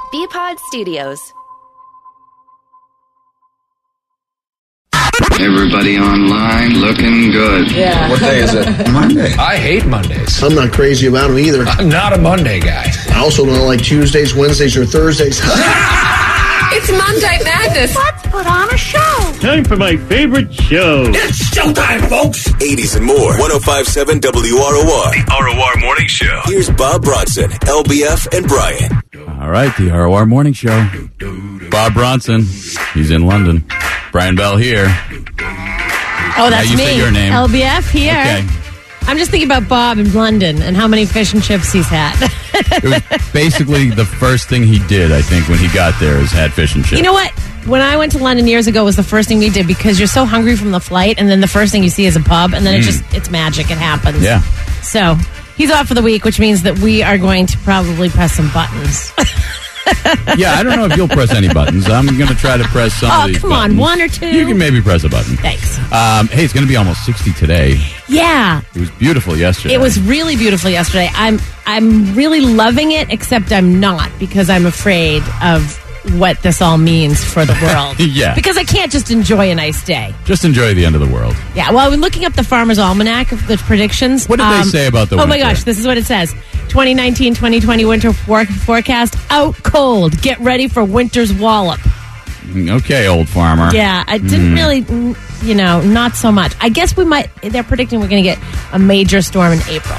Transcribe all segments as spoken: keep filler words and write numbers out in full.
B-Pod Studios. Everybody online looking good. Yeah. What day is it? Monday. I hate Mondays. I'm not crazy about them either. I'm not a Monday guy. I also don't like Tuesdays, Wednesdays, or Thursdays. It's Monday Madness. Let's put on a show. Time for my favorite show. It's showtime, folks. eighties and more. one oh five point seven W R O R. The R O R Morning Show. Here's Bob Bronson, L B F, and Brian. All right, the R O R Morning Show. Bob Bronson. He's in London. Brian Bell here. Oh, that's now you me. Say your name. L B F here. Okay. I'm just thinking about Bob in London and how many fish and chips he's had. It was basically the first thing he did, I think, when he got there is had fish and chips. You know what? When I went to London years ago, it was the first thing we did because you're so hungry from the flight, and then the first thing you see is a pub, and then Mm. it just, it's magic. It happens. Yeah. So he's off for the week, which means that we are going to probably press some buttons. Yeah, I don't know if you'll press any buttons. I'm going to try to press some Oh, of these come buttons. on, one or two? You can maybe press a button. Thanks. Um, hey, it's going to be almost sixty today. Yeah. It was beautiful yesterday. It was really beautiful yesterday. I'm I'm really loving it, except I'm not because I'm afraid of what this all means for the world. Yeah. Because I can't just enjoy a nice day. Just enjoy the end of the world. Yeah. Well, I've been looking up the Farmer's Almanac of the predictions. What did they say about the Oh, winter? my gosh. This is what it says. twenty nineteen twenty twenty winter for- forecast. Out cold. Get ready for winter's wallop. Okay, old farmer. Yeah. I didn't Mm. really, mm, you know, not so much. I guess we might, they're predicting we're going to get a major storm in April.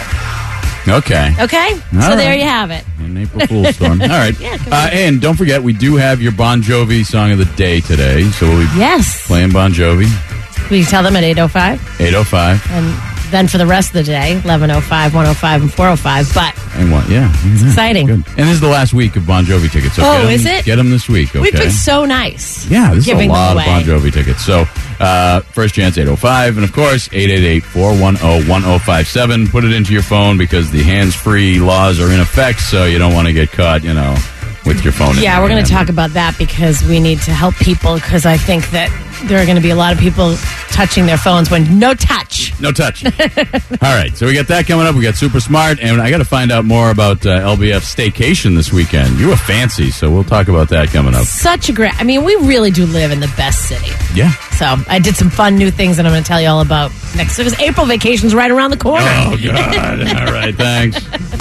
Okay. Okay? All so right. there you have it. An April Fool's storm. All right. Yeah, come uh, on. and don't forget, we do have your Bon Jovi song of the day today. So we'll be Yes. playing Bon Jovi, We tell them at eight oh five. eight oh five. And then for the rest of the day, eleven oh five, one oh five, and four oh five. But And what? Yeah. It's exciting. Good. And this is the last week of Bon Jovi tickets. So Oh, get 'em- is it? Get them this week, okay? we've been so nice. Yeah, this giving is a lot them of Bon away. Jovi tickets. So, uh, first chance, eight oh five. And, of course, eight eight eight, four one zero, one zero five seven. Put it into your phone because the hands-free laws are in effect, so you don't want to get caught, you know, with your phone in Yeah, your we're going hand. to talk about that because we need to help people because I think that there are going to be a lot of people touching their phones when no touch. No touch. All right, so we got that coming up. We got Super Smart, and I got to find out more about uh, L B F Staycation this weekend. You were fancy, so we'll talk about that coming up. Such a great, I mean, we really do live in the best city. Yeah. So I did some fun new things that I'm going to tell you all about next. Because April vacation's right around the corner. Oh, God. All right, thanks.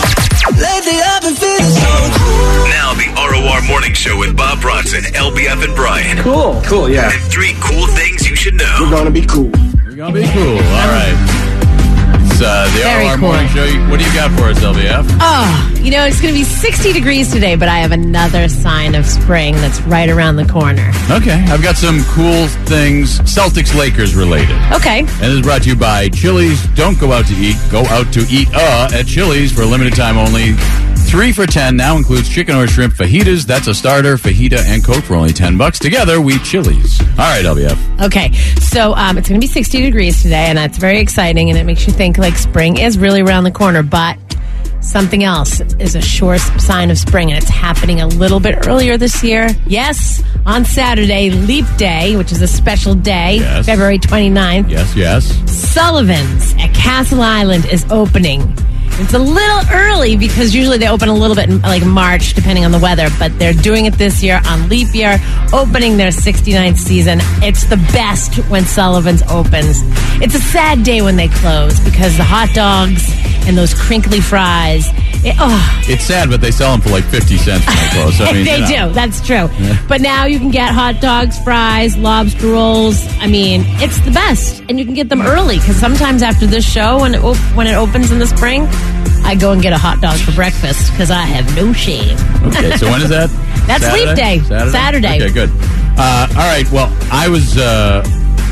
Lately I've been feeling so cool. Now the R O R Morning Show with Bob Bronson, L B F, and Brian. Cool. Cool, yeah. And three cool things you should know. We're gonna be cool. We're going to be cool. All right. It's uh, the Very R O R cool. Morning Show. What do you got for us, L B F? Oh, you know, it's going to be sixty degrees today, but I have another sign of spring that's right around the corner. Okay. I've got some cool things, Celtics-Lakers related. Okay. And this is brought to you by Chili's. Don't go out to eat. Go out to eat uh, at Chili's for a limited time only. Three for ten now includes chicken or shrimp fajitas. That's a starter, fajita, and Coke for only ten bucks. Together, we Chili's. All right, L B F. Okay, so um, it's going to be sixty degrees today, and that's very exciting, and it makes you think like spring is really around the corner, but something else is a sure sign of spring, and it's happening a little bit earlier this year. Yes, on Saturday, Leap Day, which is a special day, Yes. February twenty-ninth. Yes, yes. Sullivan's at Castle Island is opening. It's a little early because usually they open a little bit in like March, depending on the weather, but they're doing it this year on leap year, opening their sixty-ninth season. It's the best when Sullivan's opens. It's a sad day when they close because the hot dogs and those crinkly fries. It, oh, It's sad, but they sell them for like fifty cents when they close. I mean, they you know. do. That's true. But now you can get hot dogs, fries, lobster rolls. I mean, it's the best, and you can get them early because sometimes after this show, when it op- when it opens in the spring, I go and get a hot dog for breakfast because I have no shame. Okay, so when is that? That's Saturday? Leap Day. Saturday? Saturday. Okay, good. Uh, all right, well, I was uh,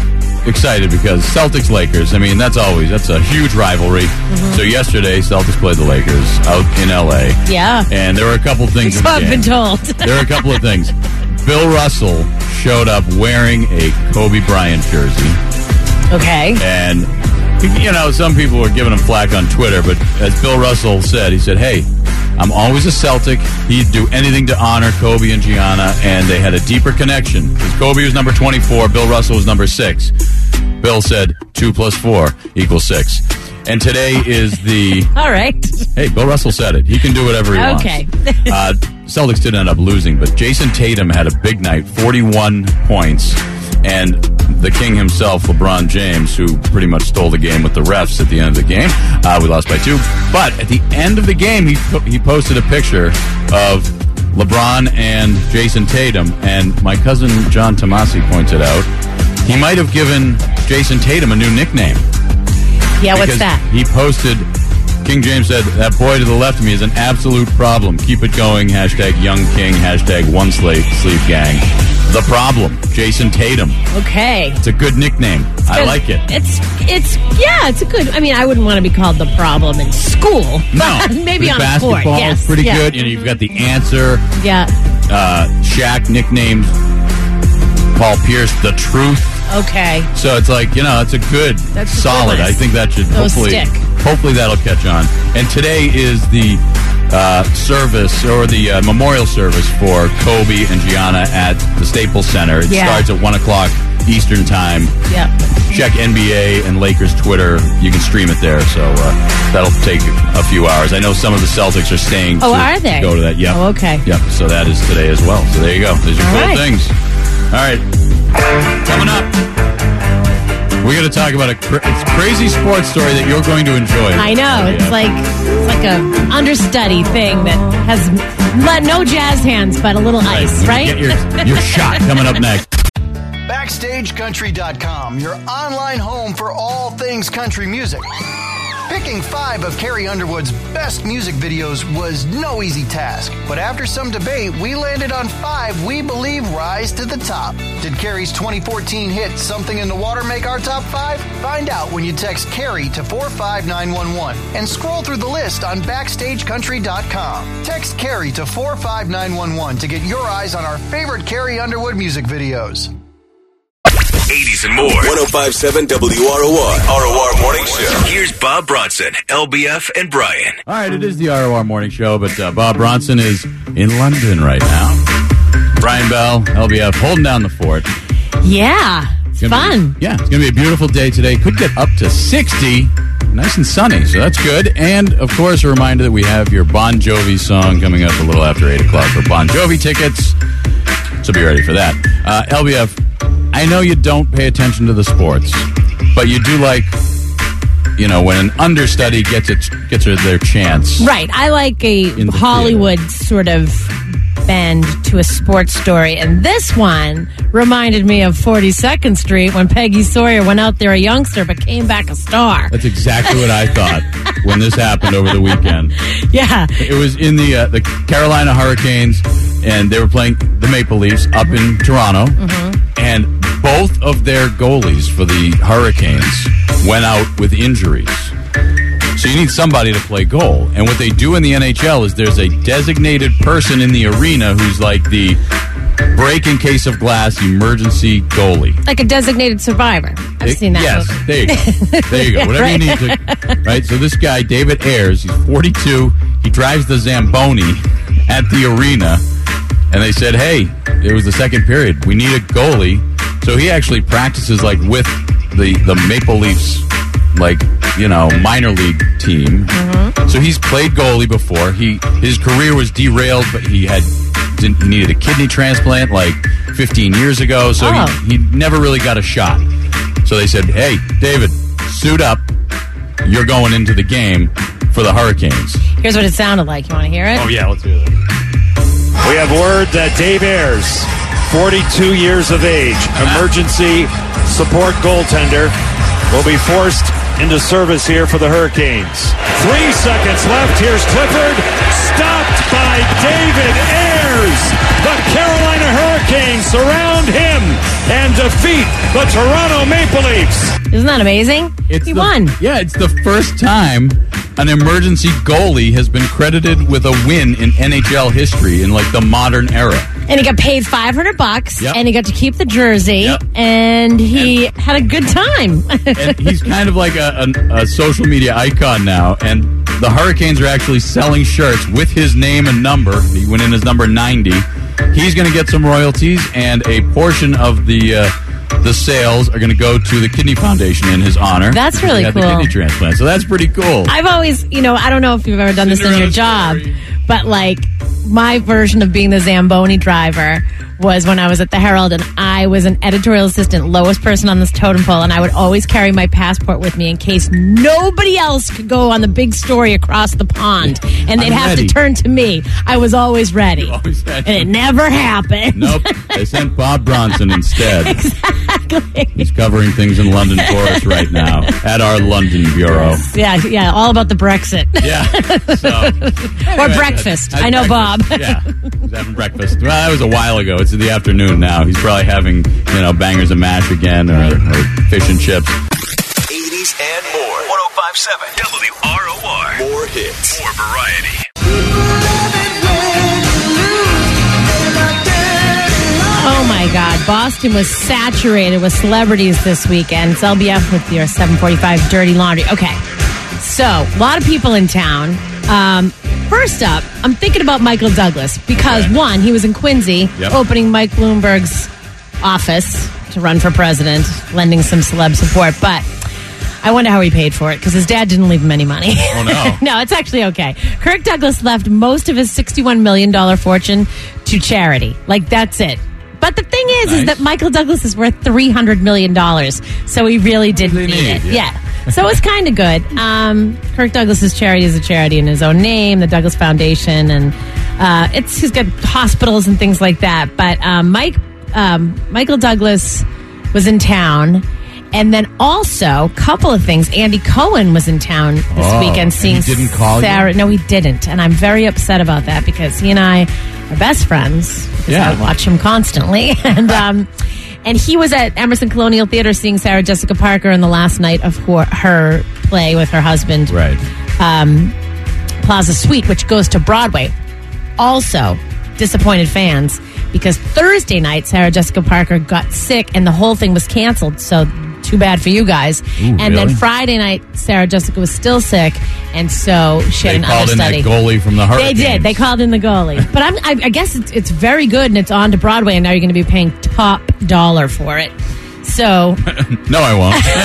excited because Celtics-Lakers, I mean, that's always, that's a huge rivalry. Mm-hmm. So yesterday, Celtics played the Lakers out in L A. Yeah. And there were a couple things in So the I've game. been told. There are a couple of things. Bill Russell showed up wearing a Kobe Bryant jersey. Okay. And, you know, some people were giving him flack on Twitter, but as Bill Russell said, he said, hey, I'm always a Celtic. He'd do anything to honor Kobe and Gianna, and they had a deeper connection. Because Kobe was number twenty-four, Bill Russell was number six. Bill said two plus four equals six. And today is the... All right. Hey, Bill Russell said it. He can do whatever he Okay. wants. Uh, Celtics did end up losing, but Jason Tatum had a big night, forty-one points, and the king himself, LeBron James, who pretty much stole the game with the refs at the end of the game. Uh, we lost by two. But at the end of the game, he he posted a picture of LeBron and Jason Tatum, and my cousin John Tomasi pointed out he might have given Jason Tatum a new nickname. Yeah, what's Because that? He posted, King James said, that boy to the left of me is an absolute problem. Keep it going. Hashtag Young King. Hashtag One Sleep, sleep Gang. The problem. Jason Tatum. Okay. It's a good nickname. I Good. like it. It's, it's, yeah, it's a good, I mean, I wouldn't want to be called the problem in school. No. But maybe With on a court. basketball, Yes. pretty yeah. good. You know, you've got the answer. Yeah. Uh, Shaq nicknamed Paul Pierce the Truth. Okay. So it's like, you know, it's a good, That's a solid. good I list. think that should Those hopefully, stick. hopefully that'll catch on. And today is the uh, service or the uh, memorial service for Kobe and Gianna at the Staples Center. It Yeah. starts at one o'clock Eastern time. Yep. Check N B A and Lakers Twitter. You can stream it there. So uh, that'll take a few hours. I know some of the Celtics are staying Oh, to are they? go to that. Yep. Oh, okay. Yep. So that is today as well. So there you go. These are All cool right. things. All right. Coming up, we're going to talk about a cra- it's a crazy sports story that you're going to enjoy. I know. It's Yeah. like it's like a understudy thing that has let no jazz hands, but a little ice, When you right? Get your, your shot coming up next. Backstage Country dot com, your online home for all things country music. Picking five of Carrie Underwood's best music videos was no easy task, but after some debate, we landed on five we believe rise to the top. Did Carrie's twenty fourteen hit Something in the Water make our top five? Find out when you text Carrie to four five nine one one and scroll through the list on Backstage Country dot com. Text Carrie to four five nine one one to get your eyes on our favorite Carrie Underwood music videos. eighties and more. one oh five point seven W R O R. R O R Morning Show. Here's Bob Bronson, L B F, and Brian. All right, it is the R O R Morning Show, but uh, Bob Bronson is in London right now. Brian Bell, L B F, holding down the fort. Yeah. It's Gonna be- fun. yeah, it's going to be a beautiful day today. Could get up to sixty. Nice and sunny, so that's good. And, of course, a reminder that we have your Bon Jovi song coming up a little after eight o'clock for Bon Jovi tickets. So be ready for that. Uh, L B F, I know you don't pay attention to the sports, but you do like, you know, when an understudy gets it, gets their chance. Right. I like a In the Hollywood sort of bend to a sports story. And this one reminded me of forty-second Street when Peggy Sawyer went out there a youngster but came back a star. That's exactly what I thought when this happened over the weekend. Yeah. It was in the uh, the Carolina Hurricanes, and they were playing the Maple Leafs up in Toronto. Mm-hmm. And both of their goalies for the Hurricanes went out with injuries. So you need somebody to play goal. And what they do in the N H L is there's a designated person in the arena who's like the break in case of glass emergency goalie. Like a designated survivor. I've It- seen that Yes, movie. there you go. There you go. Yeah, Whatever you right. need to. Right. So this guy, David Ayers, he's forty-two. He drives the Zamboni at the arena, and they said, "Hey, it was the second period. We need a goalie." So he actually practices like with the the Maple Leafs, like you know, minor league team. Mm-hmm. So he's played goalie before. He his career was derailed, but he had didn't, he needed a kidney transplant like fifteen years ago. So Oh. he, he never really got a shot. So they said, "Hey, David, suit up. You're going into the game for the Hurricanes." Here's what it sounded like. You want to hear it? Oh yeah, let's hear that. We have word that Dave Ayers, forty-two years of age, emergency support goaltender, will be forced into service here for the Hurricanes. Three seconds left. Here's Clifford, stopped by David Ayers. The Carolina Hurricanes surround him and defeat the Toronto Maple Leafs. Isn't that amazing? It's he the, won. Yeah, it's the first time an emergency goalie has been credited with a win in N H L history in like the modern era. And he got paid five hundred bucks, Yep. and he got to keep the jersey, Yep. and he had a good time. And he's kind of like a, a, a social media icon now. And the Hurricanes are actually selling shirts with his name and number. He went in as number ninety. He's going to get some royalties, and a portion of the uh, the sales are going to go to the Kidney Foundation in his honor. That's really He had cool. The kidney transplant, so that's pretty cool. I've always, you know, I don't know if you've ever done this in your Cinderella job, story. but like my version of being the Zamboni driver was when I was at the Herald, and I was an editorial assistant, lowest person on this totem pole, and I would always carry my passport with me in case nobody else could go on the big story across the pond, and they'd I'm have ready. to turn to me. I was always ready. Always And it never happened. Nope. They sent Bob Bronson instead. Exactly. He's covering things in London for us right now at our London bureau. Yeah, yeah, all about the Brexit. Yeah. So, or anyway, breakfast. I- I- I know breakfast. Bob. Yeah. He's having breakfast. Well, that was a while ago. It's in the afternoon now. He's probably having, you know, bangers and mash again or, or fish and chips. eighties and more. one oh five point seven W R O R. More hits. More variety. Oh my God, Boston was saturated with celebrities this weekend. It's L B F with your seven forty-five Dirty Laundry. Okay, so a lot of people in town. Um, first up, I'm thinking about Michael Douglas because, Okay. one, he was in Quincy Yep. opening Mike Bloomberg's office to run for president, lending some celeb support. But I wonder how he paid for it because his dad didn't leave him any money. Oh, no. No, it's actually okay. Kirk Douglas left most of his sixty-one million dollars fortune to charity. Like, that's it. But the thing is, Nice. is that Michael Douglas is worth three hundred million dollars. So he really didn't What need, does he it. need? Yeah. Yeah. So it's kind of good. Um, Kirk Douglas's charity is a charity in his own name, the Douglas Foundation. And uh, it's he's got hospitals and things like that. But um, Mike um, Michael Douglas was in town. And then also, a couple of things. Andy Cohen was in town this Oh, weekend and seeing he didn't call you? Sarah. No, he didn't. And I'm very upset about that because he and I are best friends. Because Yeah. I watch him constantly. and um, and he was at Emerson Colonial Theater seeing Sarah Jessica Parker in the last night of her, her play with her husband, Right. um, Plaza Suite, which goes to Broadway. Also, disappointed fans because Thursday night Sarah Jessica Parker got sick and the whole thing was canceled. So too bad for you guys. Ooh, and then really? Friday night Sarah Jessica was still sick, and so she had They an called in that understudy. goalie from the They Hurricanes. did. They called in the goalie. But I'm, I, I guess it's, it's very good, and it's on to Broadway, and now you're going to be paying top dollar for it. So, No, I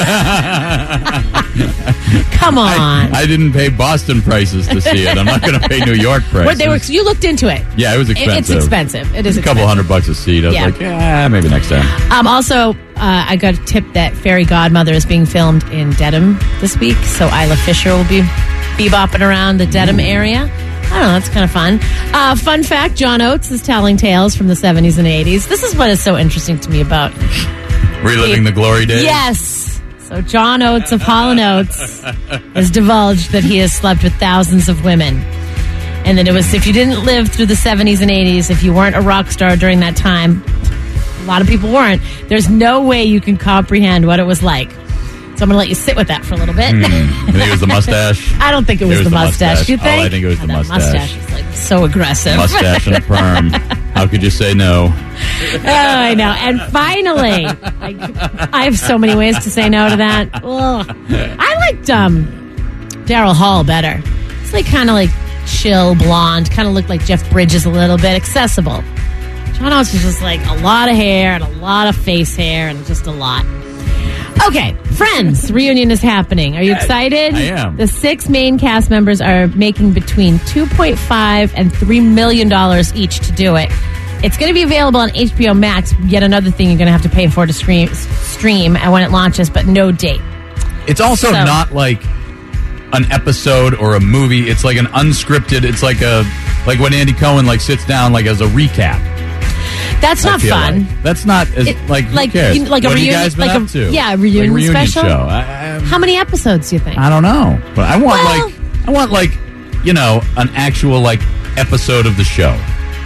won't. come on. I, I didn't pay Boston prices to see it. I'm not going to pay New York prices. What they were, you looked into it. Yeah, it was It- expensive. It's expensive. It is a couple expensive. hundred bucks a seat. I was Yeah. like, yeah, maybe next time. Um, also, uh, I got a tip that Fairy Godmother is being filmed in Dedham this week, so Isla Fisher will be bebopping around the Dedham area. I don't know, that's kind of fun. Uh, fun fact, John Oates is telling tales from the seventies and eighties. This is what is so interesting to me about... Reliving the glory days? Yes. So John Oates of Hall and Oates has divulged that he has slept with thousands of women. And that it was, if you didn't live through the seventies and eighties, if you weren't a rock star during that time, a lot of people weren't, there's no way you can comprehend what it was like. So I'm going to let you sit with that for a little bit. Hmm. You think it was the mustache? I don't think it was, It was the, the mustache. mustache. Do you think? Oh, I think it was Oh, the that mustache. mustache is like so aggressive. Mustache and a perm. How could you say no? Oh, I know. And finally, like, I have so many ways to say no to that. Ugh. I liked um, Daryl Hall better. It's like kind of like chill, blonde, kind of looked like Jeff Bridges a little bit, accessible. John Oates was just like a lot of hair and a lot of face hair and just a lot. Okay, Friends reunion is happening. Are you excited? I am. The six main cast members are making between two point five and three million dollars each to do it. It's going to be available on H B O Max. Yet another thing you're going to have to pay for to stream, stream and when it launches, but no date. It's also So- not like an episode or a movie. It's like an unscripted. It's like a like when Andy Cohen like sits down like as a recap. That's I not feel fun. Like. That's not as It- like who like, cares? you- like a what have you reunion- guys been like a- up to? yeah, a reunion like reunion special? show. I, I, How many episodes do you think? I don't know, but I want Well- like I want like you know an actual like episode of the show.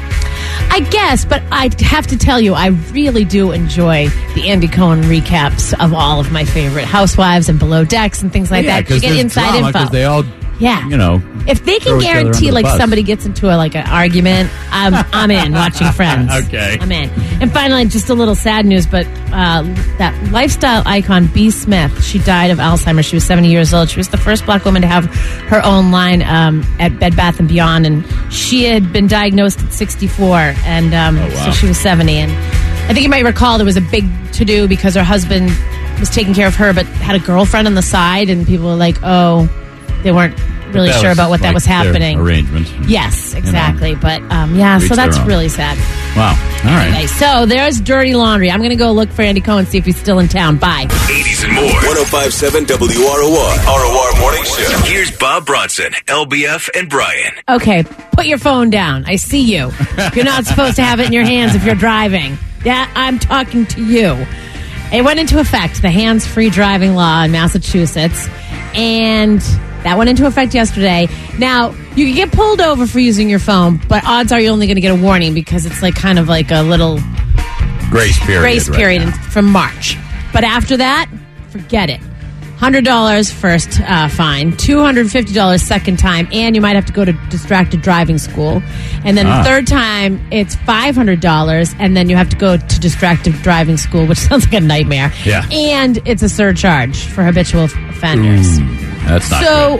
I guess, but I have to tell you, I really do enjoy the Andy Cohen recaps of all of my favorite Housewives and Below Decks and things like yeah, that. You because get there's inside drama, info. 'cause they all Yeah. you know. If they throw can each other under guarantee the like bus. somebody gets into a, like an argument, I'm I'm in watching Friends. Okay. I'm in. And finally, just a little sad news, but uh, that lifestyle icon B. Smith, she died of Alzheimer's. She was seventy years old. She was the first black woman to have her own line um, at Bed Bath and Beyond, and she had been diagnosed at sixty-four, and um, Oh, wow. so she was seventy. And I think you might recall there was a big to do because her husband was taking care of her, but had a girlfriend on the side, and people were like, "Oh, they weren't really That sure was about what that like was their happening. Arrangement. Yes, You know. exactly. But um, yeah, Each so that's their own. really sad. Wow. All right. Okay, so there's Dirty Laundry. I'm going to go look for Andy Cohen, see if he's still in town. Bye. eighties and more. one oh five point seven W R O R. R O R Morning Show. Here's Bob Bronson, L B F, and Brian. Okay, put your phone down. I see you. You're not supposed to have it in your hands if you're driving. Yeah, I'm talking to you. It went into effect, the hands-free driving law in Massachusetts, and that went into effect yesterday. Now, you can get pulled over for using your phone, but odds are you're only going to get a warning because it's like kind of like a little Grace period. grace right period now. from March. But after that, forget it. one hundred dollars first uh, fine, two hundred fifty dollars second time, and you might have to go to distracted driving school. And then Ah. the third time, it's five hundred dollars, and then you have to go to distracted driving school, which sounds like a nightmare. Yeah. And it's a surcharge for habitual f- offenders. Ooh, that's not So, good.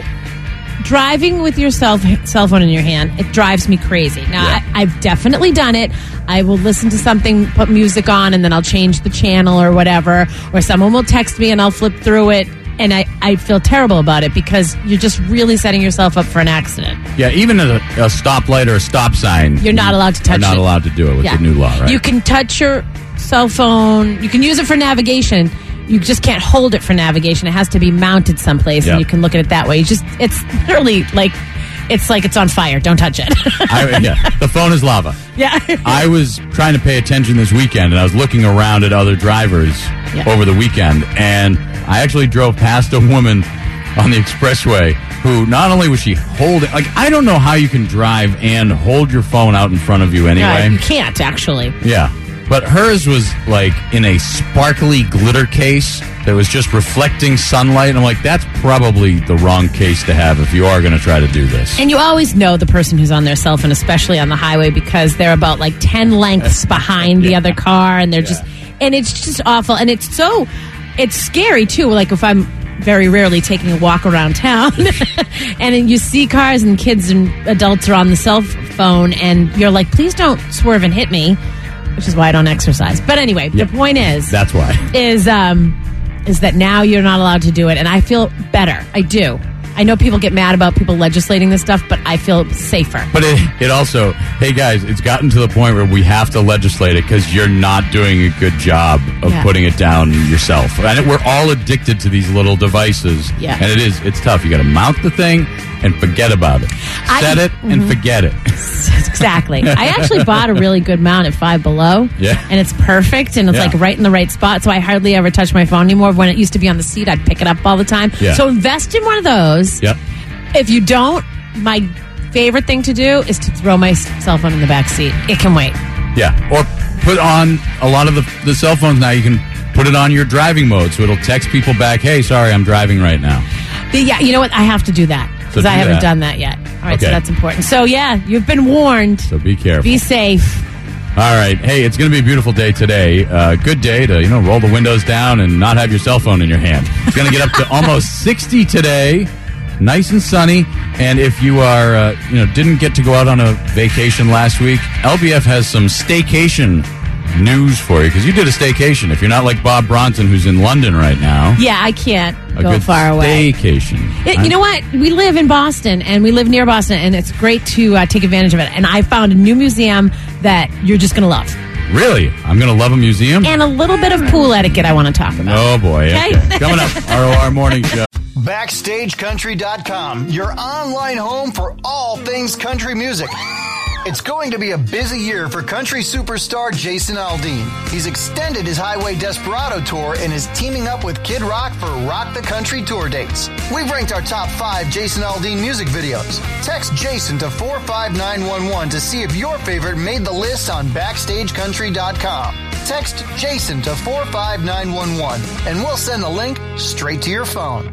driving with your cell, cell phone in your hand, it drives me crazy. Now, Yeah. I, I've definitely done it. I will listen to something, put music on, and then I'll change the channel or whatever. Or someone will text me and I'll flip through it. And I, I feel terrible about it because you're just really setting yourself up for an accident. Yeah, even at a, a stoplight or a stop sign, You're not allowed to touch You're not it. allowed to do it with Yeah. the new law, right? You can touch your cell phone. You can use it for navigation. You just can't hold it for navigation. It has to be mounted someplace, Yep. and you can look at it that way. You just it's literally like it's like it's on fire. Don't touch it. I, yeah, the phone is lava. yeah. I was trying to pay attention this weekend, and I was looking around at other drivers Yeah. over the weekend, and I actually drove past a woman on the expressway who not only was she holding, like, I don't know how you can drive and hold your phone out in front of you anyway. Yeah, you can't actually. Yeah. But hers was like in a sparkly glitter case that was just reflecting sunlight. And I'm like, that's probably the wrong case to have if you are going to try to do this. And you always know the person who's on their cell phone, especially on the highway, because they're about like ten lengths behind the Yeah. other car, and they're Yeah. just, and it's just awful. And it's so, it's scary too. Like if I'm very rarely taking a walk around town and then you see cars and kids and adults are on the cell phone, and you're like, please don't swerve and hit me, which is why I don't exercise. But anyway, Yep. the point is, That's why. is um is that now you're not allowed to do it, and I feel better. I do. I know people get mad about people legislating this stuff, but I feel safer. But it, it also, hey guys, it's gotten to the point where we have to legislate it because you're not doing a good job of Yeah. putting it down yourself. And we're all addicted to these little devices. Yeah. And it is, it's tough. You got to mount the thing and forget about it. I- Set it and Mhm. forget it. Exactly. I actually bought a really good mount at Five Below. Yeah. And it's perfect, and it's Yeah. like right in the right spot, so I hardly ever touch my phone anymore. When it used to be on the seat, I'd pick it up all the time. Yeah. So invest in one of those. Yep. If you don't, my favorite thing to do is to throw my s- cell phone in the back seat. It can wait. Yeah, or put on a lot of the, the cell phones now. You can put it on your driving mode, so it'll text people back, hey, sorry, I'm driving right now. The- yeah, you know what? I have to do that because So I do haven't that. done that yet. All right, so Okay. that's important. So yeah, you've been warned. So be careful. Be safe. All right. Hey, it's going to be a beautiful day today. Uh, good day to, you know, roll the windows down and not have your cell phone in your hand. It's going to get up to almost sixty today. Nice and sunny. And if you are, uh, you know, didn't get to go out on a vacation last week, L B F has some staycation news for you because you did a staycation. If you're not like Bob Bronson, who's in London right now, Yeah, I can't a go good far away. staycation. It, you know what? We live in Boston, and we live near Boston, and it's great to uh, take advantage of it. And I found a new museum that you're just going to love. Really? I'm going to love a museum? And a little bit of pool etiquette I want to talk about. Oh, boy. Okay. Okay. Coming up, R O R Morning Show. Backstage Country dot com, your online home for all things country music. It's going to be a busy year for country superstar Jason Aldean. He's extended his Highway Desperado tour and is teaming up with Kid Rock for Rock the Country tour dates. We've ranked our top five Jason Aldean music videos. Text Jason to four five nine one one to see if your favorite made the list on Backstage Country dot com. Text Jason to four five nine one one and we'll send the link straight to your phone.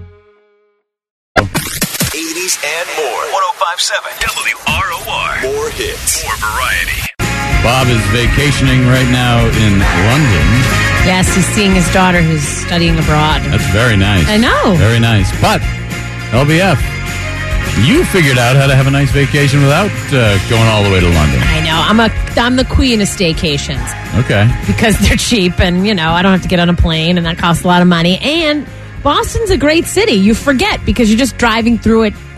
eighties and more. one oh five point seven W R O R. More hits. More variety. Bob is vacationing right now in London. Yes, he's seeing his daughter who's studying abroad. That's very nice. I know. Very nice. But, L B F, you figured out how to have a nice vacation without uh, going all the way to London. I know. I'm a I'm the queen of staycations Okay. because they're cheap, and you know I don't have to get on a plane, and that costs a lot of money. And Boston's a great city. You forget because you're just driving through it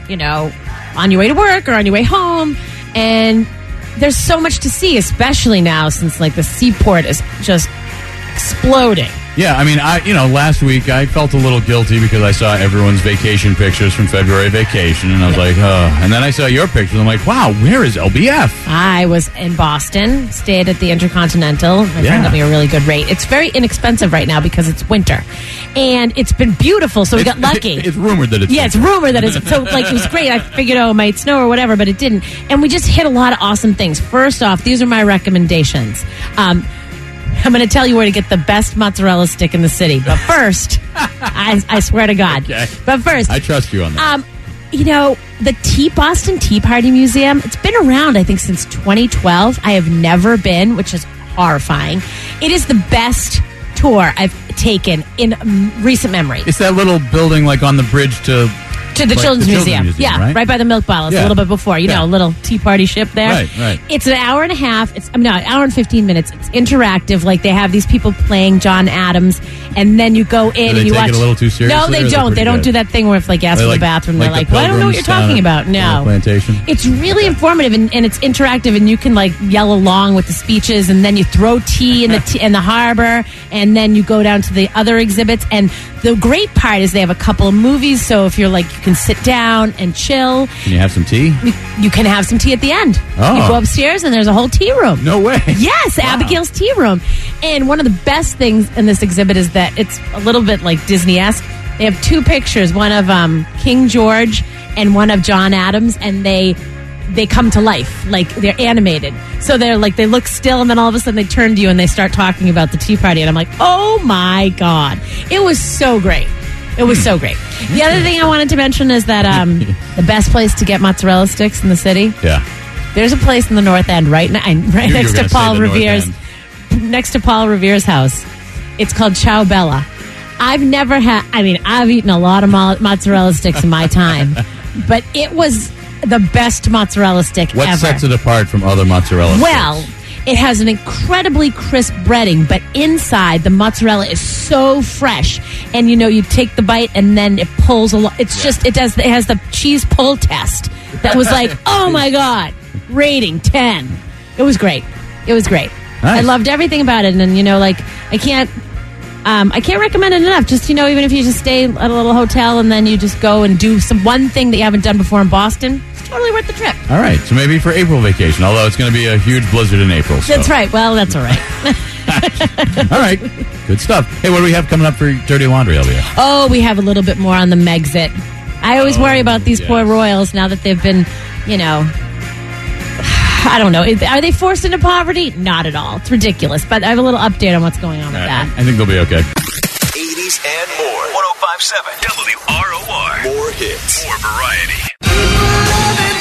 you know, on your way to work or on your way home. And there's so much to see, especially now since like the seaport is just exploding. Yeah, I mean, I you know, last week I felt a little guilty because I saw everyone's vacation pictures from February vacation, and I was like, oh. And then I saw your pictures, and I'm like, wow, where is L B F? I was in Boston, stayed at the Intercontinental. My Yeah. friend got me a really good rate. It's very inexpensive right now because it's winter, and it's been beautiful. So we It's- got lucky. It's rumored that it's Yeah, it's rumored that it's so like it was great. I figured, oh, it might snow or whatever, but it didn't. And we just hit a lot of awesome things. First off, these are my recommendations. Um, I'm going to tell you where to get the best mozzarella stick in the city. But first, I, I swear to God. Okay. But first, I trust you on that. um, you know, the Tea Boston Tea Party Museum, it's been around, I think, since twenty twelve. I have never been, which is horrifying. It is the best tour I've taken in um, recent memory. It's that little building like on the bridge to... To the Like Children's the Museum. Children's Museum, Yeah, right? right by the milk bottles, Yeah. a little bit before. You Yeah. know, a little tea party ship there. Right, right. It's an hour and a half. It's I mean, no, an hour and fifteen minutes. It's interactive. Like they have these people playing John Adams, and then you go in Do and they you take watch. it a little too seriously, No, or they is it don't. pretty They don't good? do that thing where if like you ask They in like- the bathroom, like they're like, the "Well, I don't know what you're Pilgrims, talking uh, about." No little plantation? It's really informative and, and it's interactive, and you can like yell along with the speeches, and then you throw tea in the t- in the harbor, and then you go down to the other exhibits. And the great part is they have a couple of movies, so if you're like you can sit down and chill. Can you have some tea? You, you can have some tea at the end. Oh. You go upstairs and there's a whole tea room. No way. Yes, Abigail's Tea Room. And one of the best things in this exhibit is that it's a little bit like Disney-esque. They have two pictures, one of um, King George and one of John Adams, and they they come to life. Like they're animated. So they're like they look still, and then all of a sudden they turn to you and they start talking about the Tea Party. And I'm like, oh my God. It was so great. It was so great. The other thing I wanted to mention is that um, the best place to get mozzarella sticks in the city, Yeah. there's a place in the North End right, now, right Knew you next were to gonna say Paul the North Revere's End. next to Paul Revere's house. It's called Ciao Bella. I've never had. I mean, I've eaten a lot of mo- mozzarella sticks in my time, but it was the best mozzarella stick What ever. sets it apart from other mozzarella Well, sticks? it has an incredibly crisp breading, but inside the mozzarella is so fresh. And you know, you take the bite and then it pulls a lot. It's just it does. It has the cheese pull test that was like, oh my God, rating ten. It was great. It was great. Nice. I loved everything about it, and you know, like I can't. Um, I can't recommend it enough. Just, you know, even if you just stay at a little hotel and then you just go and do some one thing that you haven't done before in Boston, it's totally worth the trip. All right, so maybe for April vacation, although it's going to be a huge blizzard in April. So. That's right. Well, that's all right. All right, good stuff. Hey, what do we have coming up for Dirty Laundry, L B A? Oh, we have a little bit more on the Megxit. I always Oh, worry about these yes. poor royals now that they've been, you know, I don't know. Is- Are they forced into poverty? Not at all. It's ridiculous. But I have a little update on what's going on with All that. right, I think they'll be okay. eighties and more. one oh five point seven W R O R. More hits. More variety.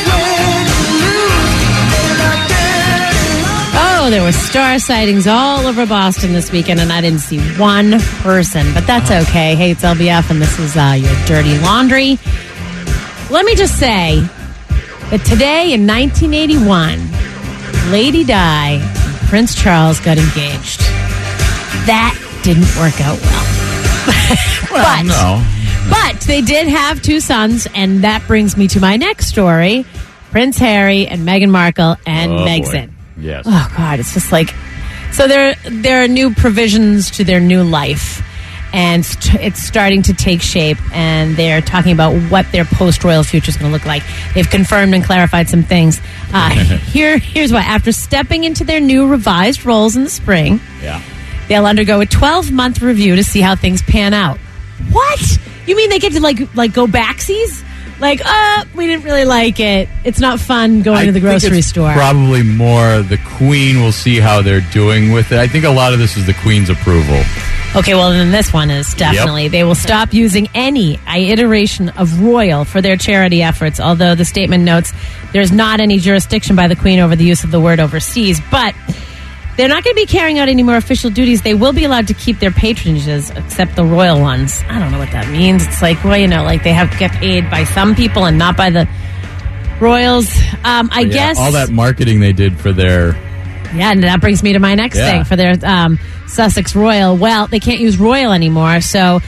Oh, there were star sightings all over Boston this weekend, and I didn't see one person. But that's okay. Hey, it's L B F, and this is uh, your Dirty Laundry. Let me just say that today in nineteen eighty-one, Lady Di and Prince Charles got engaged. That didn't work out well. Well, but, no. but they did have two sons, and that brings me to my next story. Prince Harry and Meghan Markle and Oh, Megxit. boy. Yes. Oh God, it's just like so. There, there are new provisions to their new life, and st- it's starting to take shape. And they're talking about what their post-royal future is going to look like. They've confirmed and clarified some things. Uh, here, here's why: after stepping into their new revised roles in the spring, Yeah. they'll undergo a twelve-month review to see how things pan out. What? You mean they get to like like go backsies? Like, uh, we didn't really like it. It's not fun going I to the think grocery it's store. Probably more the Queen will see how they're doing with it. I think a lot of this is the Queen's approval. Okay, well, then this one is definitely. Yep. They will stop using any iteration of royal for their charity efforts, although the statement notes there's not any jurisdiction by the Queen over the use of the word overseas. But they're not going to be carrying out any more official duties. They will be allowed to keep their patronages, except the royal ones. I don't know what that means. It's like, well, you know, like they have to get paid by some people and not by the royals. Um, I But yeah, guess all that marketing they did for their Yeah, and that brings me to my next Yeah. thing for their um, Sussex Royal. Well, they can't use Royal anymore, so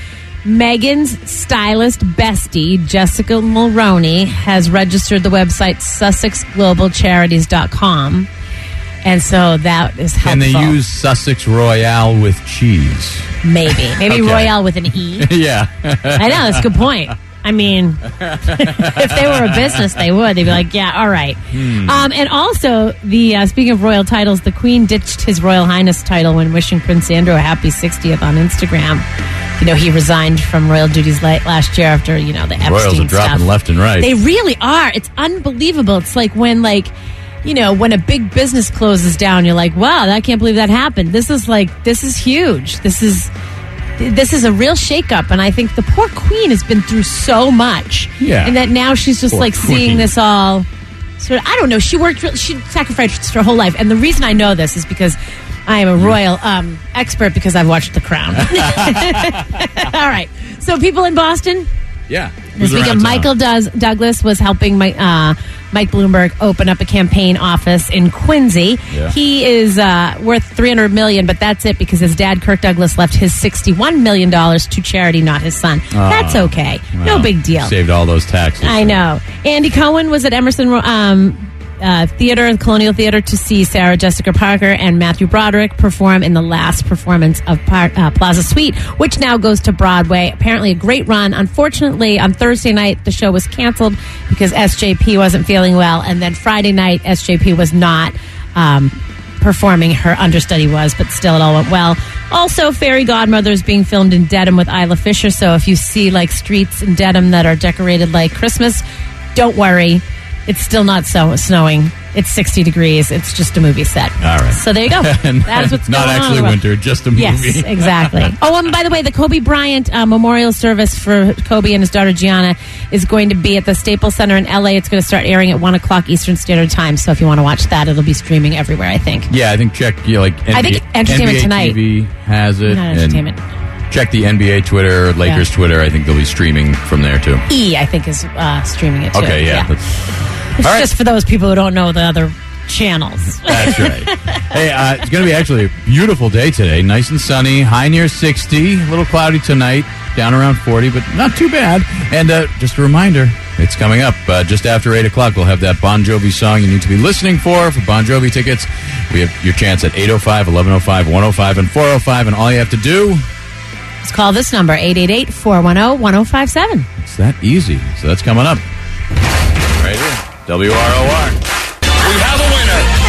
Meghan's stylist bestie, Jessica Mulroney, has registered the website Sussex Global Charities dot com. And so that is helpful. Can they use Sussex Royale with cheese? Maybe. Maybe Okay. Royale with an E. Yeah. I know, that's a good point. I mean, if they were a business, they would. They'd be like, yeah, all right. Hmm. Um, and also, the uh, speaking of royal titles, the Queen ditched his Royal Highness title when wishing Prince Andrew a happy sixtieth on Instagram. You know, he resigned from royal duties late last year after, you know, the Epstein Royals are dropping stuff. left and right. They really are. It's unbelievable. It's like when, like, you know, when a big business closes down, you're like, wow, I can't believe that happened. This is like, this is huge. This is... This is a real shakeup, and I think the poor Queen has been through so much, Yeah. and that now she's just Poor like Queen. seeing this all. Sort of, I don't know. She worked. real- She sacrificed her whole life, and the reason I know this is because I am a royal um, expert because I've watched The Crown. All right, so people in Boston. Yeah. This Who's weekend, around town? Michael does, Douglas was helping my, uh, Mike Bloomberg open up a campaign office in Quincy. Yeah. He is uh, worth three hundred million dollars, but that's it because his dad, Kirk Douglas, left his sixty-one million dollars to charity, not his son. That's okay. No Well, big deal. Saved all those taxes. I know. Andy Cohen was at Emerson um, uh, Theater, Colonial Theater, to see Sarah Jessica Parker and Matthew Broderick perform in the last performance of Par- uh, Plaza Suite, which now goes to Broadway. Apparently a great run. Unfortunately, on Thursday night, the show was canceled because S J P wasn't feeling well. And then Friday night, S J P was not um, performing. Her understudy was, but still it all went well. Also, Fairy Godmother is being filmed in Dedham with Isla Fisher. So if you see like streets in Dedham that are decorated like Christmas, don't worry. It's still not so snowing. It's sixty degrees. It's just a movie set. All right. So there you go. And That's what's not going on. actually winter, just a movie. Yes, exactly. Oh, and by the way, the Kobe Bryant uh, memorial service for Kobe and his daughter Gianna is going to be at the Staples Center in L A. It's going to start airing at one o'clock Eastern Standard Time. So if you want to watch that, it'll be streaming everywhere, I think. Yeah, I think check, you know, like N B A, I think Entertainment N B A Tonight. T V has it. Not and Entertainment. Check the N B A Twitter, Lakers Yeah. Twitter. I think they'll be streaming from there too. E, I think, is uh, streaming it too. Okay, yeah. yeah. That's, It's all right. just for those people who don't know the other channels. That's right. Hey, uh, it's going to be actually a beautiful day today. Nice and sunny. High near sixty. A little cloudy tonight. Down around forty, but not too bad. And uh, just a reminder, it's coming up uh, just after eight o'clock. We'll have that Bon Jovi song you need to be listening for. For Bon Jovi tickets, we have your chance at eight oh five, eleven oh five, one oh five, and four oh five. And all you have to do, Just call this number, eight eight eight, four one zero, one zero five seven. it's that easy. So that's coming up. Right here. W R O R. We have a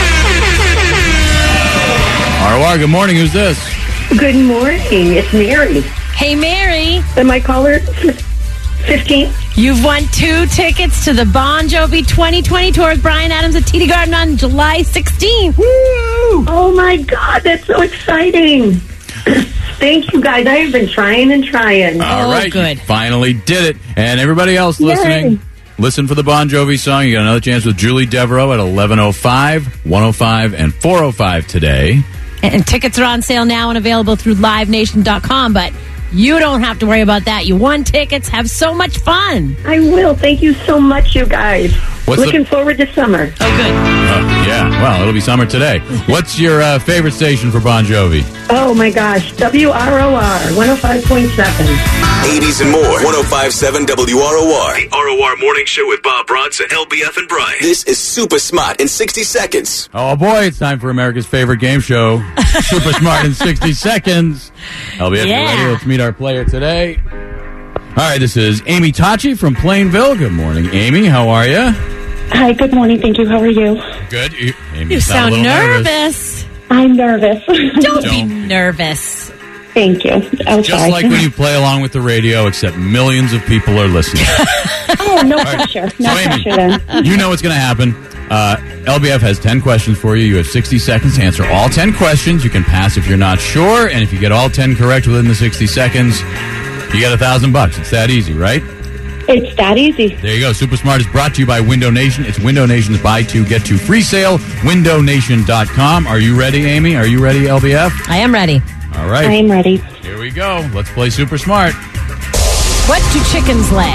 winner. R O R, good morning. Who's this? Good morning. It's Mary. Hey, Mary. Am I caller fifteen? You've won two tickets to the Bon Jovi twenty twenty tour with Brian Adams at T D Garden on July sixteenth. Woo! Oh, my God. That's so exciting. Thank you, guys. I have been trying and trying. All Oh, right, good. you finally did it. And everybody else Yay. listening, listen for the Bon Jovi song. You got another chance with Julie Devereaux at eleven oh five, one oh five, and four oh five today. And, and tickets are on sale now and available through live nation dot com, but you don't have to worry about that. You won tickets. Have so much fun. I will. Thank you so much, you guys. What's Looking the- forward to summer. Oh, good. Oh, yeah, well, it'll be summer today. What's your uh, favorite station for Bon Jovi? Oh, my gosh. W R O R, one oh five point seven. eighties and more. one oh five point seven W R O R. The R O R Morning Show with Bob Bronson, L B F, and Brian. This is Super Smart in sixty seconds. Oh, boy, it's time for America's favorite game show, Super Smart in sixty seconds. L B F, Yeah. you ready? Let's meet our player today. All right, this is Amy Tachi from Plainville. Good morning, Amy. How are you? Hi, good morning. Thank you. How are you? Good. You, Amy, You sound, sound a little nervous. I'm nervous. Don't be Don't. nervous. Thank you. I'll Just try. like when you play along with the radio, except millions of people are listening. Oh, no pressure. No So, Amy, pressure then. you know what's going to happen. Uh, L B F has ten questions for you. You have sixty seconds to answer all ten questions. You can pass if you're not sure, and if you get all ten correct within the sixty seconds, you get a thousand bucks. It's that easy, right? It's that easy. There you go. Super Smart is brought to you by Window Nation. It's Window Nation's buy two, get two free sale. window nation dot com. Are you ready, Amy? Are you ready, L B F? I am ready. All right. I am ready. Here we go. Let's play Super Smart. What do chickens lay?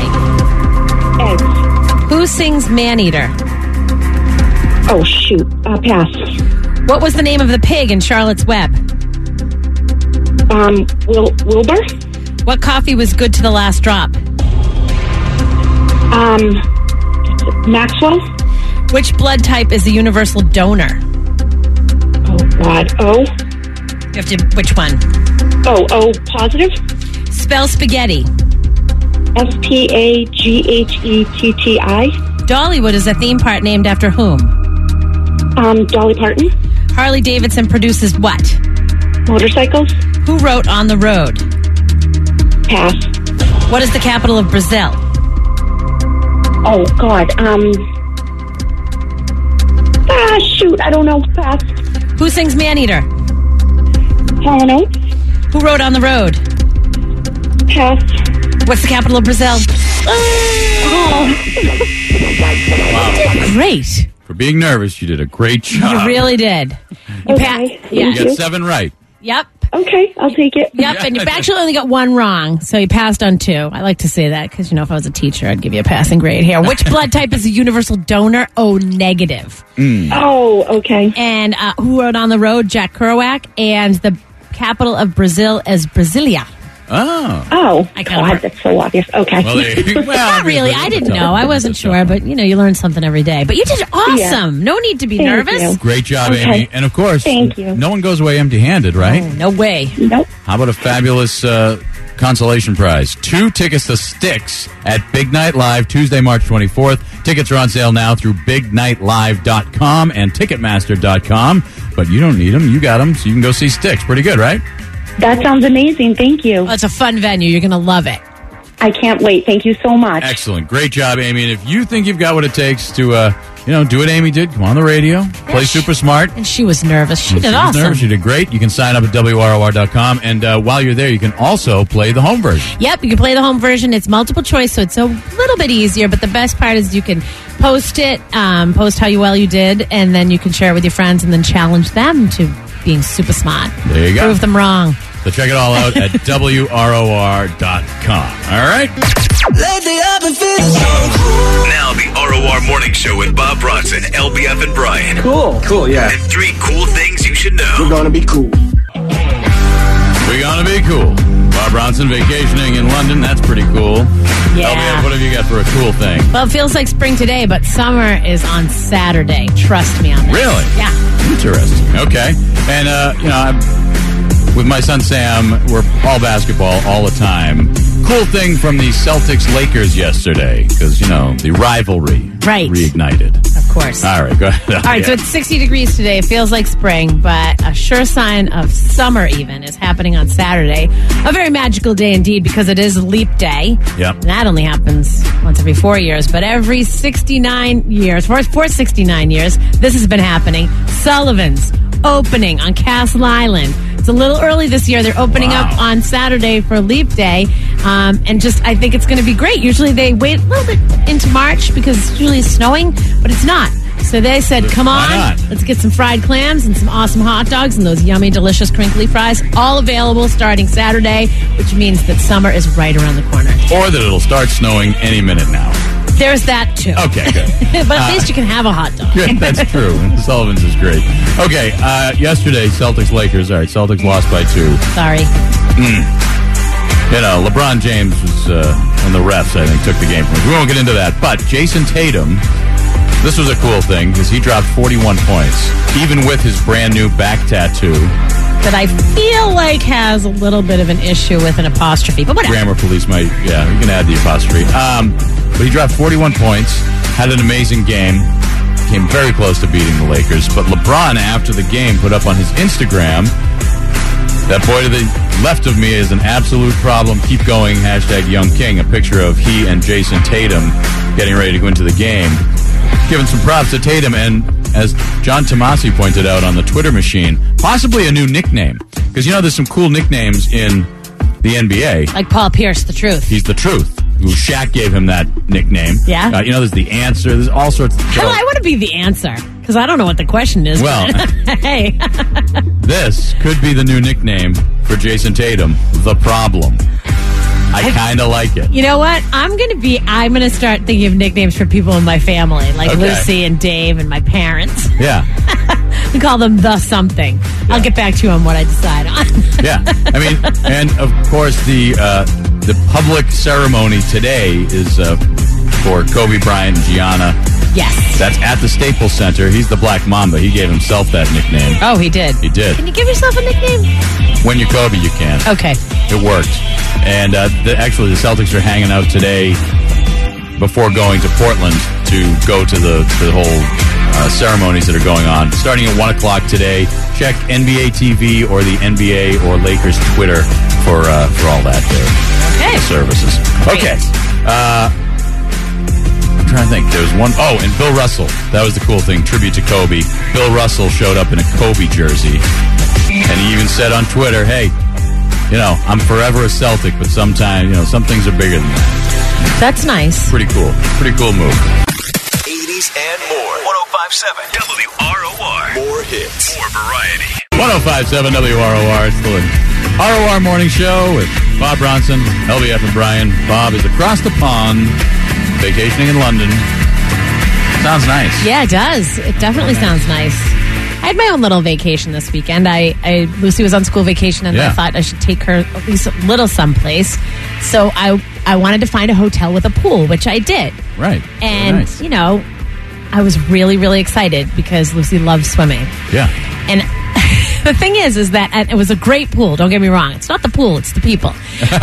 Eggs. Who sings Maneater? Oh, shoot. Uh, pass. What was the name of the pig in Charlotte's Web? Um, Wil- Wilbur? What coffee was good to the last drop? Um, Maxwell. Which blood type is the universal donor? Oh, God. O. You have to, which one? Oh, O positive. Spell spaghetti. S P A G H E T T I. Dollywood is a theme park named after whom? Um, Dolly Parton. Harley Davidson produces what? Motorcycles. Who wrote On the Road? Pass. What is the capital of Brazil? Oh, God. Um. Ah, shoot. I don't know. Pass. Who sings Maneater? Hall and Oates. Who wrote On the Road? Pass. What's the capital of Brazil? Oh. Wow. Great. For being nervous, you did a great job. You really did. You Okay. pa- yeah. You got seven right. Yep. Okay, I'll take it. Yep, and you actually only got one wrong, so you passed on two. I like to say that because, you know, if I was a teacher, I'd give you a passing grade here. Which blood type is a universal donor? O negative. Mm. Oh, okay. And uh, who wrote On the Road? Jack Kerouac. And the capital of Brazil is Brasilia. Oh. Oh, I kinda God, heard- that's so obvious. Okay. Well, there you- well, Not really. I didn't know. I wasn't sure, but, you know, you learn something every day. But you did awesome. No need to be Thank nervous. you. Great job, Okay. Amy. And of course, Thank you. no one goes away empty-handed, right? Oh, no way. Nope. How about a fabulous uh, consolation prize? Two tickets to Styx at Big Night Live, Tuesday, March twenty-fourth. Tickets are on sale now through big night live dot com and ticketmaster dot com. But you don't need them. You got them, so you can go see Styx. Pretty good, right? That sounds amazing. Thank you. Well, it's a fun venue. You're going to love it. I can't wait. Thank you so much. Excellent. Great job, Amy. And if you think you've got what it takes to, uh, you know, do what Amy did, come on the radio, play she- super smart. And she was nervous. She did was awesome. nervous. You did great. You can sign up at W R O R dot com. And uh, while you're there, you can also play the home version. Yep, you can play the home version. It's multiple choice, so it's a little bit easier. But the best part is you can post it, um, post how you well you did, and then you can share it with your friends and then challenge them to being super smart. There you go. Prove them wrong. So check it all out at W R O R dot com. All right? Lately I've been feeling so cool. Now the R O R Morning Show with Bob Bronson, L B F and Brian. Cool. Cool, yeah. And three cool things you should know. We're going to be cool. We're going to be cool. Bob Bronson vacationing in London. That's pretty cool. Yeah. L B F, what have you got for a cool thing? Well, it feels like spring today, but summer is on Saturday. Trust me on that. Really? Yeah. Interesting. Okay. And, uh, you know, I'm, with my son Sam, we're all basketball all the time. Cool thing from the Celtics-Lakers yesterday, because, you know, the rivalry Right. reignited. Of course. All right, go ahead. All right, so it's sixty degrees today. It feels like spring, but a sure sign of summer even is happening on Saturday. A very magical day indeed because it is Leap Day. Yep. And that only happens once every four years, but every sixty-nine years, for, for sixty-nine years, this has been happening. Sullivan's opening on Castle Island. It's a little early this year. They're opening Wow. up on Saturday for Leap Day. Um, and just, I think it's going to be great. Usually they wait a little bit into March because it's usually snowing, but it's not. So they said, come Why on, not? let's get some fried clams and some awesome hot dogs and those yummy, delicious crinkly fries. All available starting Saturday, which means that summer is right around the corner. Or that it'll start snowing any minute now. There's that too. Okay, good. But at Uh, least you can have a hot dog. Good, that's true. Sullivan's is great. Okay, uh, yesterday, Celtics-Lakers. All right, Celtics lost by two. Sorry. Mm. You know, LeBron James was uh, one of the refs, I think, took the game from us. We won't get into that. But Jason Tatum, this was a cool thing because he dropped forty-one points, even with his brand new back tattoo. That I feel like has a little bit of an issue with an apostrophe, but whatever. Grammar police might, yeah, you can add the apostrophe. Um, but he dropped forty-one points, had an amazing game, came very close to beating the Lakers. But LeBron, after the game, put up on his Instagram, that boy to the left of me is an absolute problem. Keep going, hashtag Young King. A picture of he and Jason Tatum getting ready to go into the game. Giving some props to Tatum, and as John Tomasi pointed out on the Twitter machine, possibly a new nickname. Because, you know, there's some cool nicknames in the N B A. Like Paul Pierce, the truth. He's the truth. Who Shaq gave him that nickname. Yeah. Uh, you know, there's the answer. There's all sorts of... Hell, I want to be the answer because I don't know what the question is. Well, but hey. This could be the new nickname for Jason Tatum, The Problem. I kind of like it. You know what? I'm going to be, I'm going to start thinking of nicknames for people in my family, like Okay. Lucy and Dave and my parents. Yeah. We call them the something. I'll get back to you on what I decide on. Yeah. I mean, and of course, the uh, the public ceremony today is uh, for Kobe Bryant and Gianna. Yes. That's at the Staples Center. He's the Black Mamba. He gave himself that nickname. Oh, he did. He did. Can you give yourself a nickname? When you're Kobe, you can. Okay. It worked. And uh, the, actually, the Celtics are hanging out today before going to Portland to go to the, to the whole uh, ceremonies that are going on. Starting at one o'clock today. Check N B A T V or the N B A or Lakers Twitter for uh, for all that there. Okay. Services. Great. Okay. Uh, I'm trying to think. There was one oh and Bill Russell. That was the cool thing. Tribute to Kobe. Bill Russell showed up in a Kobe jersey. And he even said on Twitter, hey, you know, I'm forever a Celtic, but sometimes, you know, some things are bigger than that. That's nice. Pretty cool. Pretty cool move. eighties and more. one oh five point seven W R O R. More hits. More variety. one oh five point seven W R O R. It's the R O R Morning Show with Bob Bronson, L B F, and Brian. Bob is across the pond, vacationing in London. Sounds nice. Yeah, it does. It definitely sounds nice. I had my own little vacation this weekend. I, I Lucy was on school vacation, and Yeah. I thought I should take her at least a little someplace. So I I wanted to find a hotel with a pool, which I did. Right. And, Very nice. you know, I was really, really excited because Lucy loves swimming. Yeah. And the thing is, is that and it was a great pool. Don't get me wrong. It's not the pool, it's the people.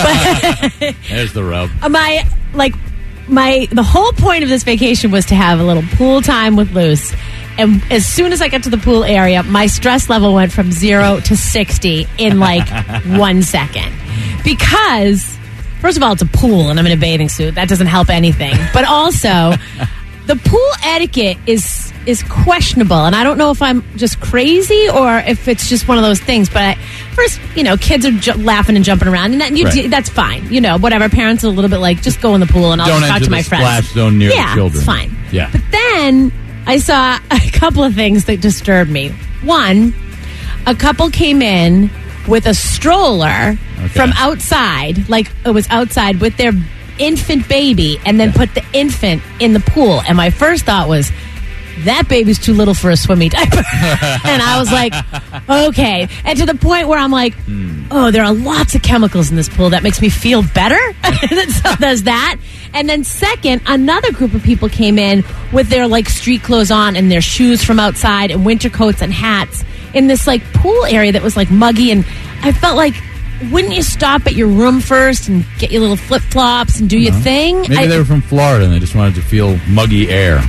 But There's the rub. my, like, my, the whole point of this vacation was to have a little pool time with Luce. And as soon as I got to the pool area, my stress level went from zero to sixty in like one second. Because, first of all, it's a pool and I'm in a bathing suit. That doesn't help anything. But also, the pool etiquette is is questionable. And I don't know if I'm just crazy or if it's just one of those things. But I, first, you know, kids are ju- laughing and jumping around. And that, you Right. d- that's fine. You know, whatever. Parents are a little bit like, just go in the pool and I'll Don't just talk enter to the my friends. splash zone near yeah, the children. it's fine. Yeah. But then I saw a couple of things that disturbed me. One, a couple came in with a stroller from outside, like it was outside with their infant baby, and then put the infant in the pool. And my first thought was, that baby's too little for a swimmy diaper. And I was like, okay. And to the point where I'm like, oh, there are lots of chemicals in this pool that makes me feel better. So there's that. And then second, another group of people came in with their like street clothes on and their shoes from outside and winter coats and hats in this like pool area that was like muggy. And I felt like, wouldn't you stop at your room first and get your little flip flops and do your thing? Maybe I- they were from Florida and they just wanted to feel muggy air.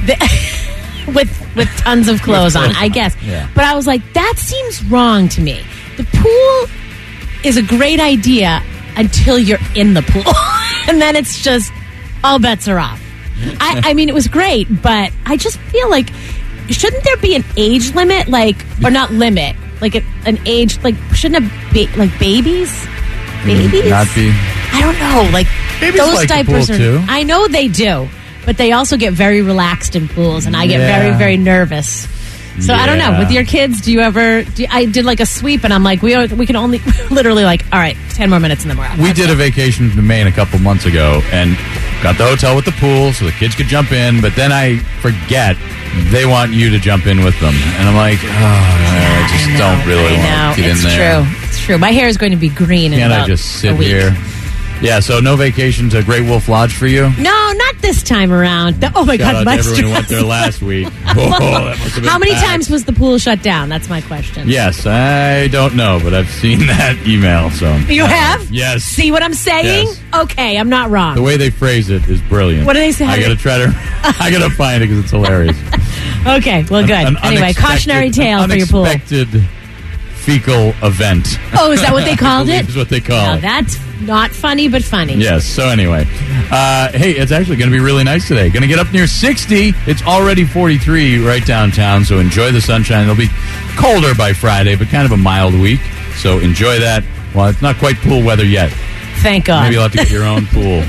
with with tons of clothes on, I guess. Yeah. But I was like, that seems wrong to me. The pool is a great idea until you're in the pool. And then it's just, all bets are off. I, I mean, it was great, but I just feel like, shouldn't there be an age limit? Like, or not limit, like a, an age, like, shouldn't have, ba- like, babies? Babies? Not be. I don't know. Like, Babies those like the diapers pool, are. too. I know they do, but they also get very relaxed in pools, and I get Yeah. very, very nervous. So I don't know. Yeah. With your kids, do you ever? Do you, I did like a sweep, and I'm like, we are, we can only literally like, all right, ten more minutes, and then we're out. We That's did it. a vacation to Maine a couple months ago and got the hotel with the pool so the kids could jump in, but then I forget they want you to jump in with them. And I'm like, oh, I just I know, don't really I know. want to get it's in there. True. It's true. My hair is going to be green in Can't about I just sit a week. here? Yeah, so no vacation to Great Wolf Lodge for you? No, not this time around. The- oh my Shout God, out my to everyone who went stress. there last week. Whoa, that must have been How many packed. times was the pool shut down? That's my question. Yes, I don't know, but I've seen that email. So You Uh, have? Yes. See what I'm saying? Yes. Okay, I'm not wrong. The way they phrase it is brilliant. What do they say? I gotta try to. I gotta find it because it's hilarious. Okay, well, good. An- an anyway, unexpected- cautionary tale an for your pool. Unexpected fecal event. Oh, is that what they called I believe it? is what they call Now, it. that's not funny, but funny. Yes. So anyway, uh, hey, it's actually going to be really nice today. Going to get up near sixty. It's already forty-three right downtown. So enjoy the sunshine. It'll be colder by Friday, but kind of a mild week. So enjoy that. Well, it's not quite pool weather yet. Thank God. Maybe you'll have to get your own pool.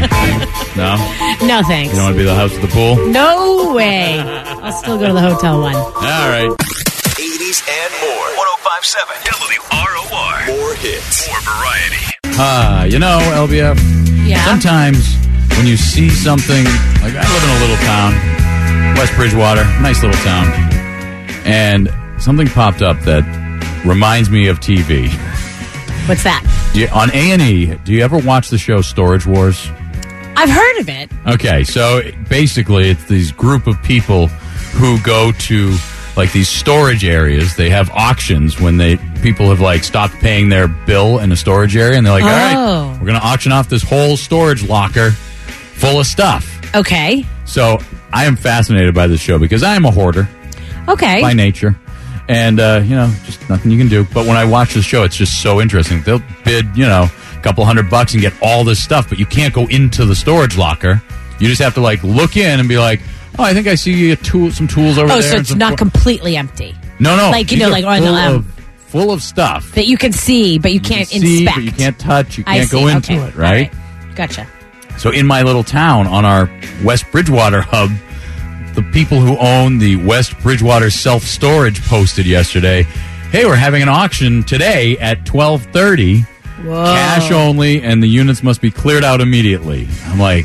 No? No, thanks. You don't want to be the house with the pool? No way. I'll still go to the hotel one. All right. eighties and more. one oh five point seven W R O R. More hits. More variety. Ah, you know, L B F, Yeah. Sometimes when you see something, like I live in a little town, West Bridgewater, nice little town, and something popped up that reminds me of T V. What's that? Do you, on A and E, do you ever watch the show Storage Wars? I've heard of it. Okay, so basically it's these group of people who go to like these storage areas. They have auctions when they people have like stopped paying their bill in a storage area, and they're like, Oh. all right, we're going to auction off this whole storage locker full of stuff. Okay. So I am fascinated by this show because I am a hoarder Okay. by nature. And, uh, you know, just nothing you can do. But when I watch the show, it's just so interesting. They'll bid, you know, a couple hundred bucks and get all this stuff, but you can't go into the storage locker. You just have to, like, look in and be like, oh, I think I see a tool, some tools over Oh, there. so and it's some not for- completely empty. No, no. Like, you These know, are like on the full um, of, full of stuff. that you can see, but you can't You can see, inspect. but you can't touch. You I can't see. go into Okay. it, right? All right. Gotcha. So in my little town on our West Bridgewater hub, the people who own the West Bridgewater self-storage posted yesterday, hey, we're having an auction today at twelve thirty, cash only, and the units must be cleared out immediately. I'm like,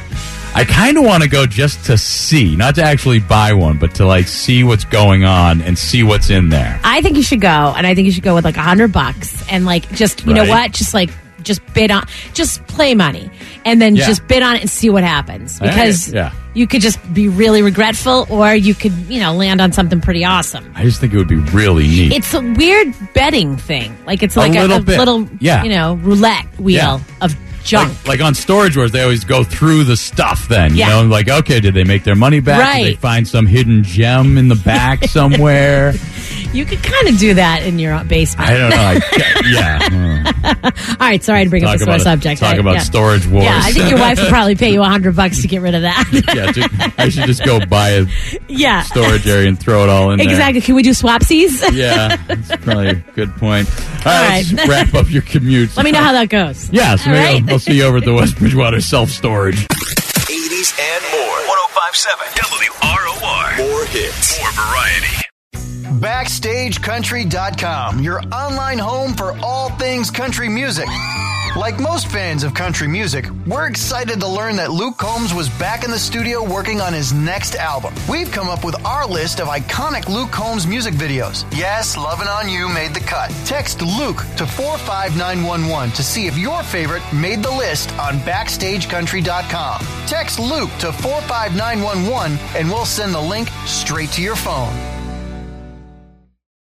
I kind of want to go just to see, not to actually buy one, but to like see what's going on and see what's in there. I think you should go, and I think you should go with like a hundred bucks, and like just you know Right. what, just like just bid on, just play money, and then Yeah. just bid on it and see what happens, All right, because yeah. you could just be really regretful, or you could you know land on something pretty awesome. I just think it would be really neat. It's a weird betting thing, like it's A like a, little a bit. little Yeah. you know roulette wheel Yeah. of junk. Like, like on Storage Wars, they always go through the stuff then, you Yeah. know? Like, okay, did they make their money back? Right. Did they find some hidden gem in the back somewhere? You could kind of do that in your basement. I don't know. I, yeah. All right, sorry to bring up Talk the sore about, subject. talk I- about yeah. Storage Wars. Yeah, I think your wife would probably pay you a hundred bucks to get rid of that. yeah, ju- I should just go buy a yeah, storage area and throw it all in there. exactly. Can we do swapsies? Yeah, that's probably a good point. All All right, right. let's wrap up your commute. Let me know how that goes. Yeah, so All maybe right? I'll, I'll see you over at the West Bridgewater self-storage. eighties and more. one oh five point seven W R O R. More hits. More variety. Backstage Country dot com, your online home for all things country music. Like most fans of country music, we're excited to learn that Luke Combs was back in the studio working on his next album. We've come up with our list of iconic Luke Combs music videos. Yes, Lovin' On You made the cut. Text Luke to four five nine one one to see if your favorite made the list on Backstage Country dot com. Text Luke to four five nine one one and we'll send the link straight to your phone.